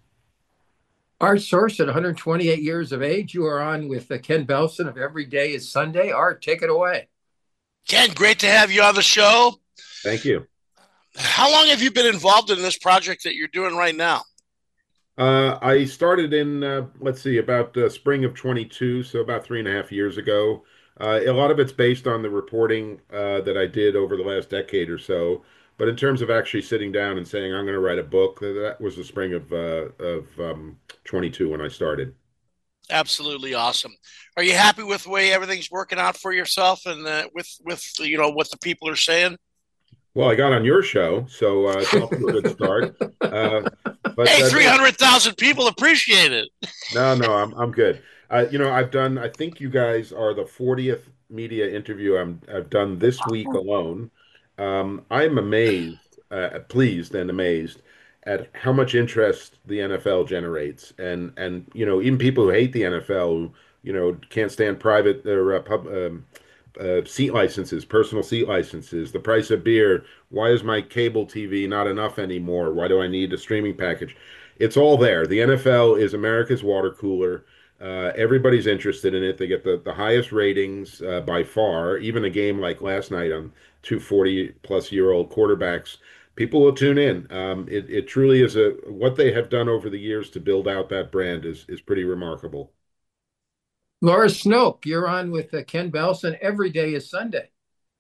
Art Source at one hundred twenty-eight years of age. You are on with uh, Ken Belson of Every Day is Sunday. Art, take it away. Ken, great to have you on the show. Thank you. How long have you been involved in this project that you're doing right now? Uh, I started in, uh, let's see, about uh, spring of twenty-two, so about three and a half years ago. Uh, a lot of it's based on the reporting uh, that I did over the last decade or so. But in terms of actually sitting down and saying, I'm going to write a book, that was the spring of, uh, of um, twenty-two when I started. Absolutely awesome. Are you happy with the way everything's working out for yourself and uh, with, with, you know, what the people are saying? Well, I got on your show, so uh, it's off to a good start. Uh, but, hey, uh, three hundred thousand people appreciate it. No, no, I'm I'm good. Uh, you know, I've done, I think you guys are the fortieth media interview I'm, I've done this week alone. Um, I'm amazed, uh, pleased and amazed at how much interest the N F L generates. And, and you know, even people who hate the N F L, who, you know, can't stand private or uh, pub, um, uh, seat licenses, personal seat licenses, the price of beer. Why is my cable T V not enough anymore? Why do I need a streaming package? It's all there. The N F L is America's water cooler. Uh, everybody's interested in it. They get the, the highest ratings uh, by far. Even a game like last night on two forty-plus-year-old quarterbacks, people will tune in. Um, it, it truly is a what they have done over the years to build out that brand is is pretty remarkable. Laura Snoke, you're on with uh, Ken Belson. Every Day is Sunday.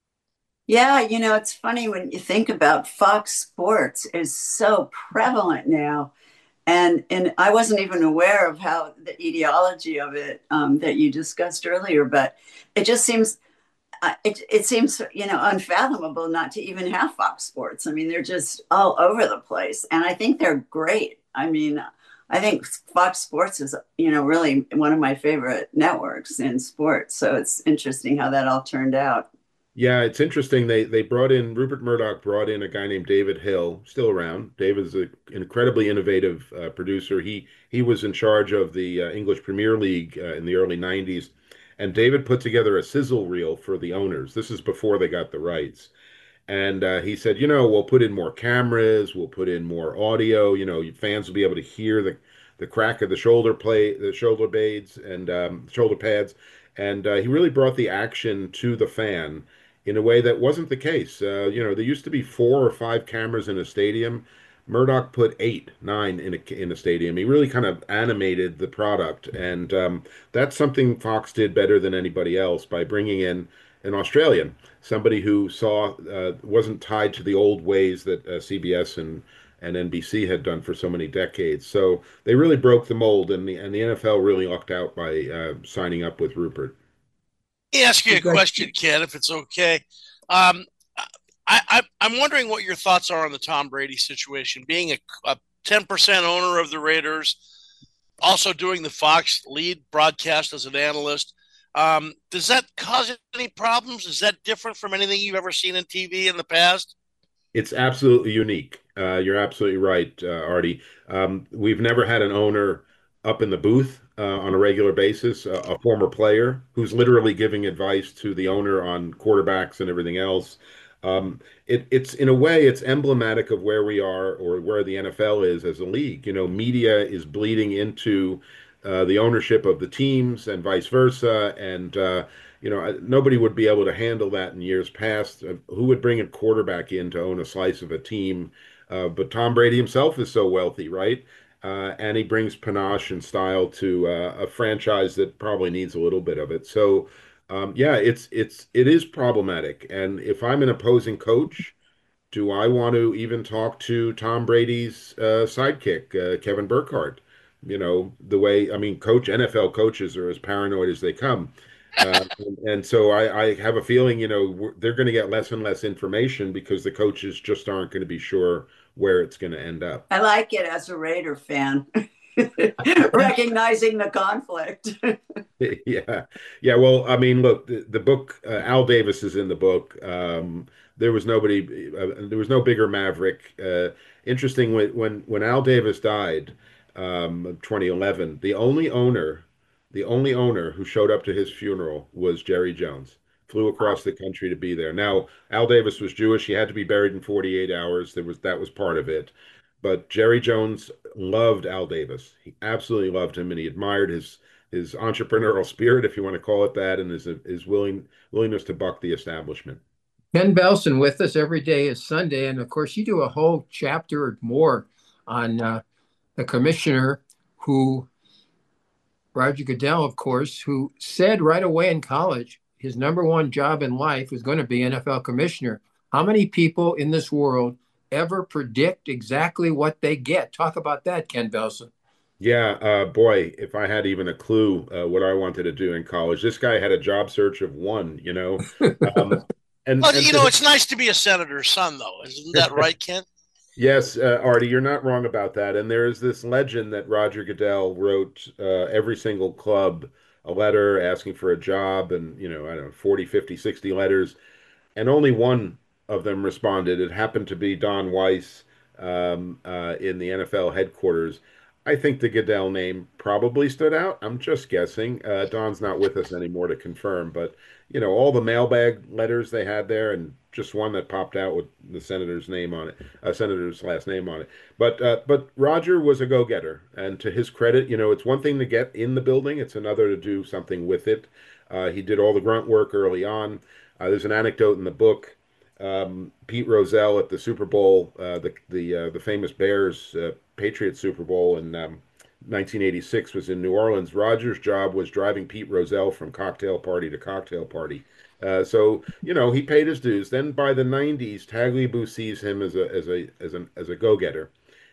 Yeah, you know, it's funny when you think about Fox Sports is so prevalent now. And and I wasn't even aware of how the etiology of it um, that you discussed earlier, but it just seems uh, it it seems you know unfathomable not to even have Fox Sports. I mean, they're just all over the place, and I think they're great. I mean, I think Fox Sports is you know really one of my favorite networks in sports. So it's interesting how that all turned out. Yeah, it's interesting. They they brought in Rupert Murdoch brought in a guy named David Hill, still around. David's an incredibly innovative uh, producer. He he was in charge of the uh, English Premier League uh, in the early nineties, and David put together a sizzle reel for the owners. This is before they got the rights. And uh, he said, you know, we'll put in more cameras, we'll put in more audio. You know, fans will be able to hear the the crack of the shoulder play, the shoulder blades and um, shoulder pads. And uh, he really brought the action to the fan in a way that wasn't the case. Uh, you know, there used to be four or five cameras in a stadium. Murdoch put eight, nine in a in a stadium. He really kind of animated the product, and um, that's something Fox did better than anybody else by bringing in an Australian, somebody who saw uh, wasn't tied to the old ways that uh, C B S and and N B C had done for so many decades. So they really broke the mold, and the and the N F L really lucked out by uh, signing up with Rupert. Let me ask you a question, Ken, if it's okay. Um, I, I, I'm wondering what your thoughts are on the Tom Brady situation. Being a, a ten percent owner of the Raiders, also doing the Fox lead broadcast as an analyst, um, does that cause any problems? Is that different from anything you've ever seen in T V in the past? It's absolutely unique. Uh, you're absolutely right, uh, Artie. Um, we've never had an owner up in the booth uh, on a regular basis, uh, a former player who's literally giving advice to the owner on quarterbacks and everything else. Um, it, it's in a way, it's emblematic of where we are or where the N F L is as a league. You know, media is bleeding into uh, the ownership of the teams and vice versa. And, uh, you know, nobody would be able to handle that in years past. Uh, who would bring a quarterback in to own a slice of a team? Uh, but Tom Brady himself is so wealthy, right? Uh, and he brings panache and style to uh, a franchise that probably needs a little bit of it. So, um, yeah, it's it's it is problematic. And if I'm an opposing coach, do I want to even talk to Tom Brady's uh, sidekick, uh, Kevin Burkhardt? You know, the way I mean, coach N F L coaches are as paranoid as they come. Uh, and, and so I, I have a feeling, you know, we're, they're going to get less and less information because the coaches just aren't going to be sure where it's going to end up. I like it as a Raider fan, recognizing the conflict. Yeah. Yeah. Well, I mean, look, the, the book, uh, Al Davis is in the book. Um, there was nobody, uh, there was no bigger maverick. Uh, interesting when, when, when Al Davis died, um, twenty eleven, the only owner The only owner who showed up to his funeral was Jerry Jones. Flew across the country to be there. Now, Al Davis was Jewish. He had to be buried in forty-eight hours. There was that was part of it. But Jerry Jones loved Al Davis. He absolutely loved him, and he admired his his entrepreneurial spirit, if you want to call it that, and his his willing willingness to buck the establishment. Ken Belson with us. Every day is Sunday, and of course, you do a whole chapter or more on uh, the commissioner who. Roger Goodell, of course, who said right away in college his number one job in life was going to be N F L commissioner. How many people in this world ever predict exactly what they get? Talk about that, Ken Belson. Yeah, uh, boy, if I had even a clue uh, what I wanted to do in college, this guy had a job search of one, you know. Um, and, well, and you know, it's nice to be a senator's son, though. Isn't that right, Ken? Yes, uh, Artie, you're not wrong about that. And there is this legend that Roger Goodell wrote uh, every single club a letter asking for a job and, you know, I don't know, forty, fifty, sixty letters. And only one of them responded. It happened to be Don Weiss um, uh, in the N F L headquarters. I think the Goodell name probably stood out. I'm just guessing. Uh, Don's not with us anymore to confirm, but you know, all the mailbag letters they had there, and just one that popped out with the senator's name on it, uh, senator's last name on it. But uh, but Roger was a go-getter, and to his credit, you know, it's one thing to get in the building; it's another to do something with it. Uh, he did all the grunt work early on. Uh, there's an anecdote in the book. Um, Pete Rozelle at the Super Bowl, uh, the the uh, the famous Bears uh, Patriots Super Bowl in um, nineteen eighty-six was in New Orleans. Roger's job was driving Pete Rozelle from cocktail party to cocktail party. Uh, so you know he paid his dues. Then by the nineties, Tagliabue sees him as a as a as an as a go-getter,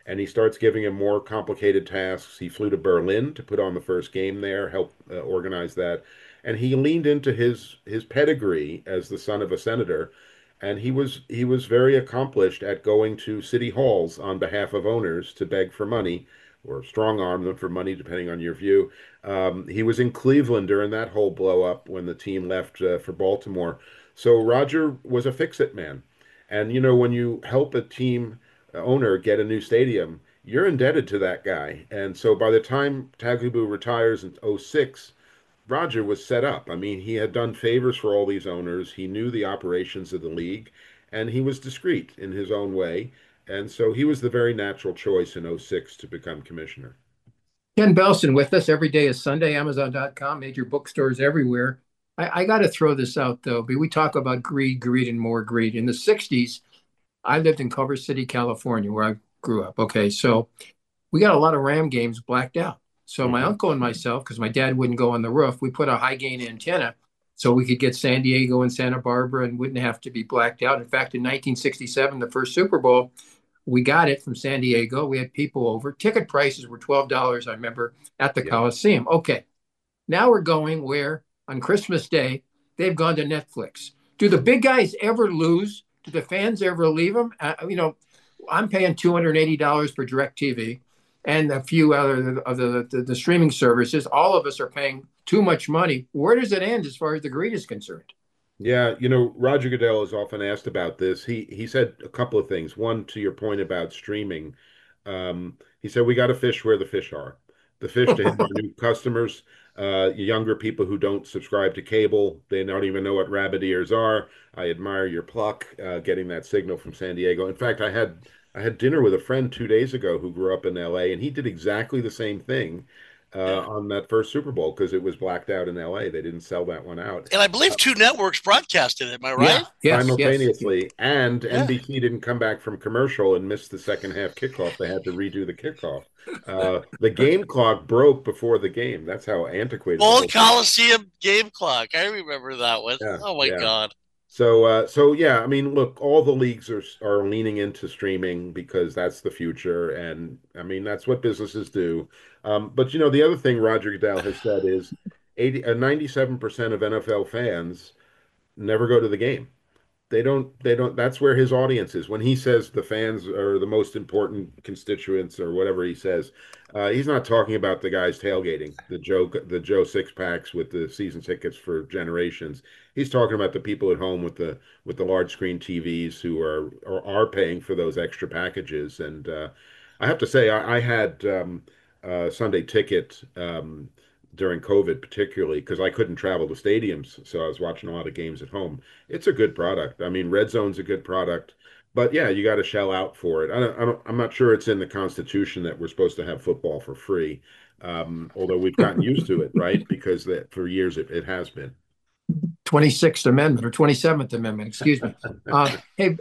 and he starts giving him more complicated tasks. He flew to Berlin to put on the first game there, help uh, organize that, and he leaned into his his pedigree as the son of a senator, and he was he was very accomplished at going to city halls on behalf of owners to beg for money or strong arm them for money, depending on your view. Um, he was in Cleveland during that whole blow up when the team left uh, for Baltimore. So Roger was a fix-it man. And, you know, when you help a team owner get a new stadium, you're indebted to that guy. And so by the time Tagliabue retires in oh six, Roger was set up. I mean, he had done favors for all these owners. He knew the operations of the league, and he was discreet in his own way. And so he was the very natural choice in oh six to become commissioner. Ken Belson with us. Every day is Sunday, Amazon dot com, major bookstores everywhere. I, I got to throw this out, though. But we talk about greed, greed, and more greed. In the sixties, I lived in Culver City, California, where I grew up. Okay, so we got a lot of Ram games blacked out. So my uncle and myself, because my dad wouldn't go on the roof, we put a high gain antenna so we could get San Diego and Santa Barbara and wouldn't have to be blacked out. In fact, in nineteen sixty-seven, the first Super Bowl, we got it from San Diego. We had people over. Ticket prices were twelve dollars, I remember, at the yeah. Coliseum. Okay, now we're going where on Christmas Day, they've gone to Netflix. Do the big guys ever lose? Do the fans ever leave them? Uh, you know, I'm paying two hundred eighty dollars for DirecTV and a few other of the, the, the streaming services. All of us are paying too much money. Where does it end as far as the greed is concerned? Yeah, you know, Roger Goodell is often asked about this. He he said a couple of things. One, to your point about streaming, um, he said we got to fish where the fish are. The fish to him are new customers, uh, younger people who don't subscribe to cable. They don't even know what rabbit ears are. I admire your pluck, uh, getting that signal from San Diego. In fact, I had I had dinner with a friend two days ago who grew up in L A, and he did exactly the same thing. Uh, on that first Super Bowl because it was blacked out in L A. They didn't sell that one out. And I believe two networks broadcasted it. Am I right? Yeah. Yes, simultaneously. Yes. And Yeah. N B C didn't come back from commercial and missed the second half kickoff. They had to redo the kickoff. Uh, the game clock broke before the game. That's how antiquated. Full it was. Coliseum game clock. I remember that one. Yeah, Oh my yeah. God. So, uh, so yeah, I mean, look, all the leagues are are leaning into streaming because that's the future, and I mean that's what businesses do. Um, but you know, the other thing Roger Goodell has said is eighty, uh, ninety-seven percent of N F L fans never go to the game. They don't. They don't. That's where his audience is. When he says the fans are the most important constituents, or whatever he says, uh, he's not talking about the guys tailgating, the Joe, the Joe six packs with the season tickets for generations. He's talking about the people at home with the with the large screen T Vs who are are, are paying for those extra packages. And uh, I have to say, I, I had um, a Sunday ticket um, during COVID, particularly because I couldn't travel to stadiums, so I was watching a lot of games at home. It's a good product. I mean, Red Zone's a good product, but yeah, you got to shell out for it. I don't, I don't, I'm not sure it's in the Constitution that we're supposed to have football for free, um, although we've gotten used to it, right? Because that for years it, it has been. twenty-sixth Amendment or twenty-seventh Amendment, excuse me. Uh, hey,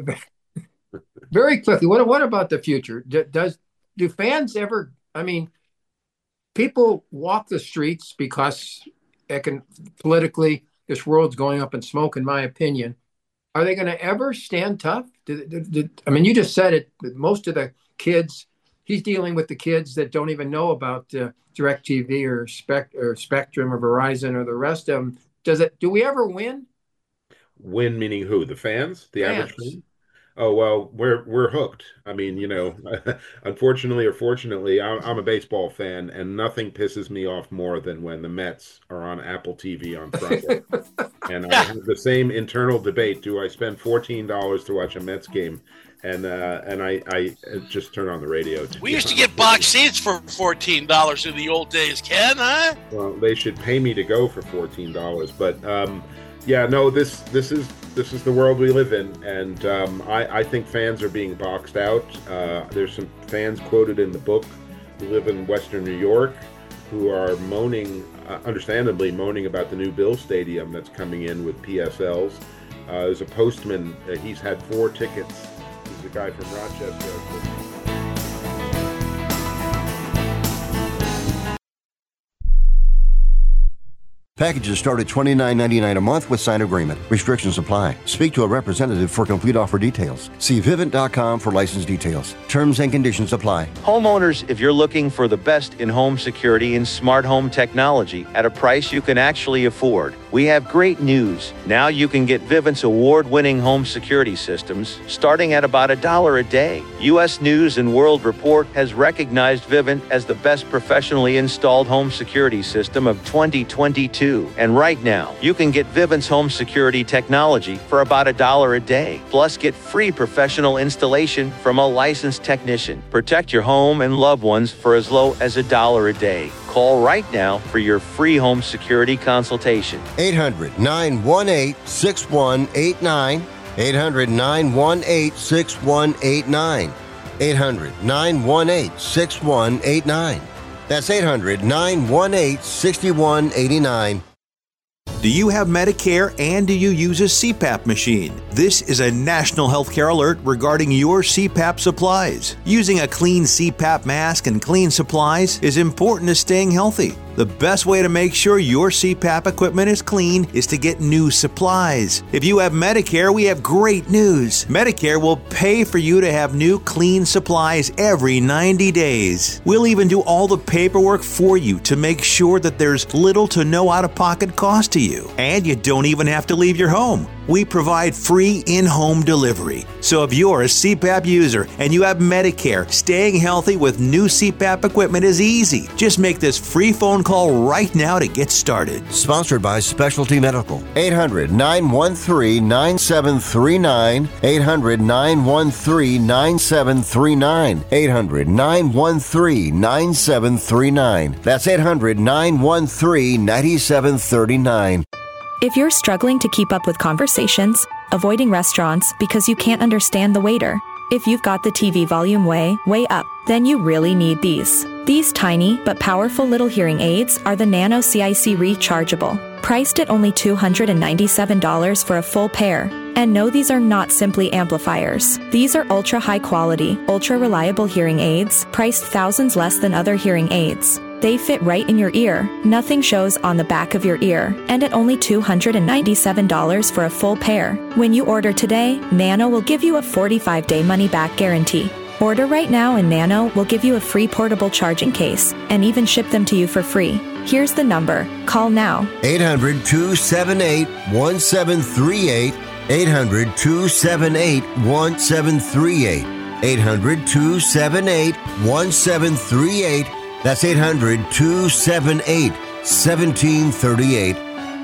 very quickly, what what about the future? D- Does do fans ever? I mean, people walk the streets because econ- politically this world's going up in smoke, in my opinion. Are they going to ever stand tough? Do, do, do, I mean, you just said it. Most of the kids, he's dealing with the kids that don't even know about uh, DirecTV or, Spec- or Spectrum or Verizon or the rest of them. Does it? Do we ever win? Win meaning who? The fans? The Fans. average fan? Oh, well, we're we're hooked. I mean, you know, unfortunately or fortunately, I'm, I'm a baseball fan, and nothing pisses me off more than when the Mets are on Apple T V on Friday. And I have the same internal debate: do I spend fourteen dollars to watch a Mets game? And uh, and I, I just turn on the radio. To We used to get box seats for fourteen dollars in the old days, Ken, huh? Well, they should pay me to go for fourteen dollars, but um, yeah, no, this this is this is the world we live in, and um, I, I think fans are being boxed out. Uh, there's some fans quoted in the book who live in Western New York who are moaning, uh, understandably moaning about the new Bill Stadium that's coming in with P S Ls. Uh, there's a postman, uh, he's had four tickets. He's a guy from Rochester. Packages start at twenty-nine ninety-nine a month with signed agreement. Restrictions apply. Speak to a representative for complete offer details. See Vivint dot com for license details. Terms and conditions apply. Homeowners, if you're looking for the best in home security and smart home technology at a price you can actually afford, we have great news. Now you can get Vivint's award-winning home security systems starting at about a dollar a day. U S News and World Report has recognized Vivint as the best professionally installed home security system of twenty twenty-two. And right now, you can get Vivint's home security technology for about a dollar a day. Plus, get free professional installation from a licensed technician. Protect your home and loved ones for as low as a dollar a day. Call right now for your free home security consultation. eight hundred nine one eight six one eight nine. eight hundred nine one eight six one eight nine. eight hundred nine one eight six one eight nine. That's eight hundred nine one eight six one eight nine. Do you have Medicare and do you use a C PAP machine? This is a national healthcare alert regarding your C PAP supplies. Using a clean C PAP mask and clean supplies is important to staying healthy. The best way to make sure your C PAP equipment is clean is to get new supplies. If you have Medicare, we have great news. Medicare will pay for you to have new clean supplies every ninety days. We'll even do all the paperwork for you to make sure that there's little to no out-of-pocket cost to you. And you don't even have to leave your home. We provide free in-home delivery. So if you're a C PAP user and you have Medicare, staying healthy with new C PAP equipment is easy. Just make this free phone call right now to get started. Sponsored by Specialty Medical. eight hundred nine one three nine seven three nine. eight hundred nine one three nine seven three nine. eight hundred nine one three nine seven three nine. That's eight hundred nine one three nine seven three nine. If you're struggling to keep up with conversations, avoiding restaurants because you can't understand the waiter, if you've got the T V volume way, way up, then you really need these. These tiny but powerful little hearing aids are the Nano C I C Rechargeable, priced at only two hundred ninety-seven dollars for a full pair. And no, these are not simply amplifiers. These are ultra high quality, ultra reliable hearing aids, priced thousands less than other hearing aids. They fit right in your ear, nothing shows on the back of your ear, and at only two hundred ninety-seven dollars for a full pair. When you order today, Nano will give you a forty-five day money-back guarantee. Order right now and Nano will give you a free portable charging case and even ship them to you for free. Here's the number. Call now. eight hundred two seven eight one seven three eight. eight hundred two seven eight one seven three eight. eight hundred two seven eight one seven three eight. That's eight hundred two seven eight one seven three eight.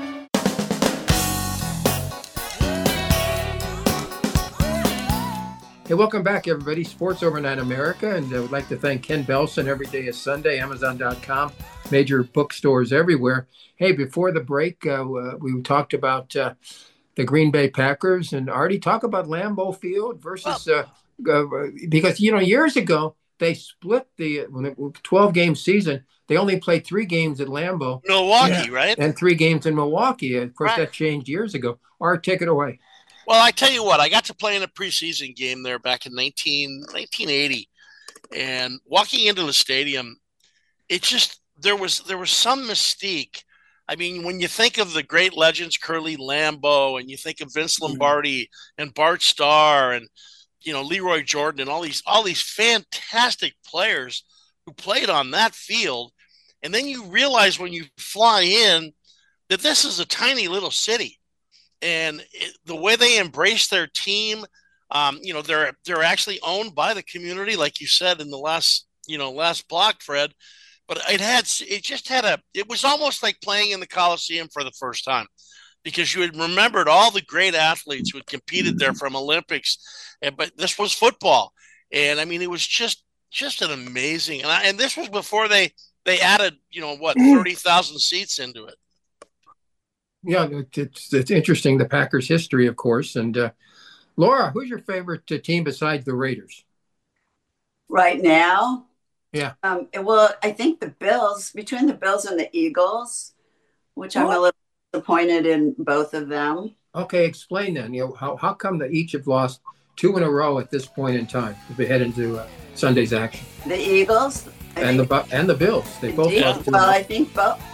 Hey, welcome back, everybody. Sports Overnight America, and I would like to thank Ken Belson. Every day is Sunday, Amazon dot com, major bookstores everywhere. Hey, before the break, uh, we talked about uh, the Green Bay Packers, and already talk about Lambeau Field versus uh, uh, because you know years ago they split the when it twelve game season. They only played three games at Lambeau, Milwaukee, yeah. right, and three games in Milwaukee. Of course, right. that changed years ago. Art, take it away. Well, I tell you what, I got to play in a preseason game there back in nineteen, nineteen eighty, and walking into the stadium, it just there was there was some mystique. I mean, when you think of the great legends, Curly Lambeau, and you think of Vince Lombardi mm-hmm. and Bart Starr, and you know Leroy Jordan, and all these all these fantastic players who played on that field, and then you realize when you fly in that this is a tiny little city. And it, the way they embrace their team, um, you know, they're they're actually owned by the community, like you said in the last, you know, last block, Fred. But it had it just had a it was almost like playing in the Coliseum for the first time, because you had remembered all the great athletes who had competed there from Olympics, and but this was football, and I mean it was just just an amazing, and I, and this was before they they added you know what thirty thousand seats into it. Yeah, it's it's interesting, the Packers' history, of course. And uh, Laura, who's your favorite uh, team besides the Raiders? Right now? Yeah. Um, well, I think the Bills, between the Bills and the Eagles, which I'm a little disappointed in both of them. Okay, explain then. You know, how, how come that each have lost two in a row at this point in time as we head into uh, Sunday's action? The Eagles? I and think, the and the Bills. They both yeah. lost two Well, I think both.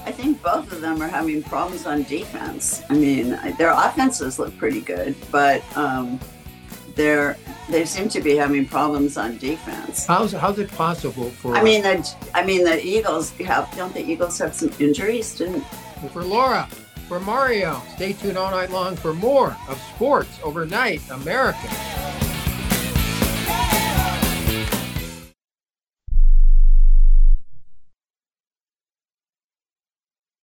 I think both of them are having problems on defense. I mean, their offenses look pretty good, but um, they're they seem to be having problems on defense. How's how's it possible for? I mean, the I mean the Eagles have don't the Eagles have some injuries? Didn't for Laura, for Mario. Stay tuned all night long for more of Sports Overnight America.